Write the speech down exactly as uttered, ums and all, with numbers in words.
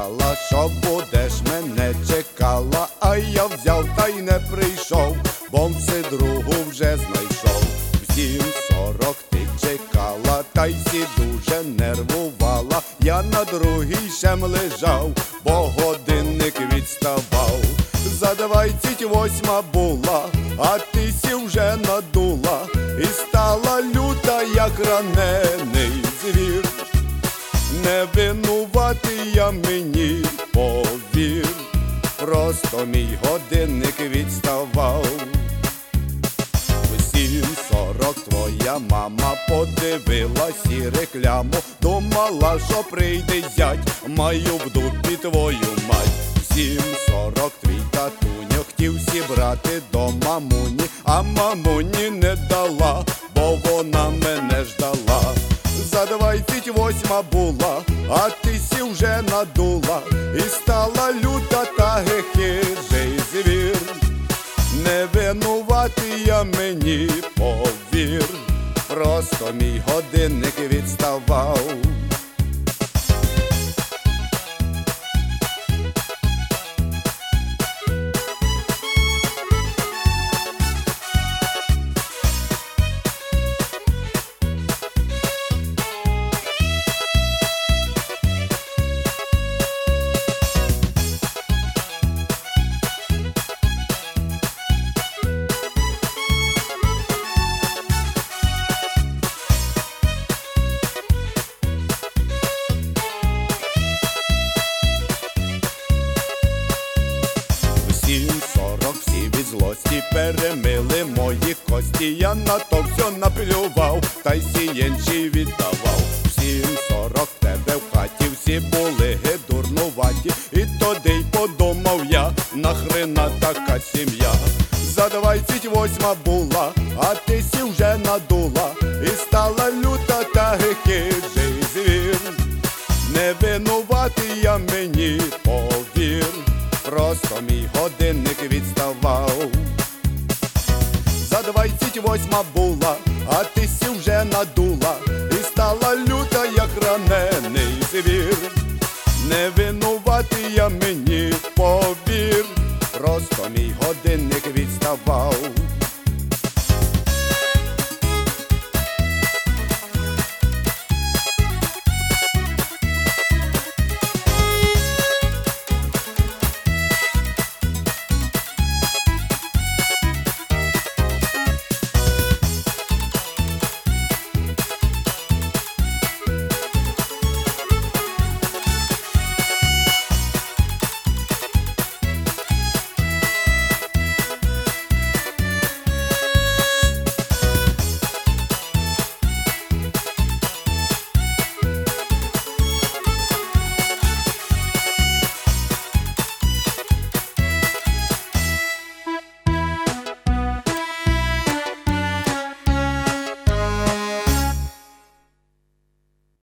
казала, що будеш, мене чекала, а я взяв та й не прийшов, бо все другу вже знайшов. В сім сорок ти чекала, та й сі дуже нервувала. Я на другій шем лежав, бо годинник відставав. За двадцять восьма була, а ти сі вже надула, і стала люта, як ранений звір. Не винуватий я, мені повір, просто мій годинник відставав. В сім сорок твоя мама подивилась і рекламу, думала, що прийде зять, маю в дупі твою мать. В сім сорок твій татуньо хотів зібрати до мамуні, а мамуні не дала, бо вона мене ждала. За двадцять восьма була, а ти сі вже надула, і стала люта та гехижий звір. Не винуватий я, мені повір, просто мій годинник відставав. Сім сорок всі від злості перемили мої кості, я на то все наплював, та й сієнчі віддавав. В сім сорок тебе в хаті всі були дурнуваті, і тоді й подумав я, нахрена така сім'я. За двадцять восьма була, а ти сі вже надула, і стала люта та гехижий звір. Не винуватий я, мені повір, просто мій годинник відставав. За двадцять восьма була, а ти сі вже надула, і стала люта, як ранений звір. Не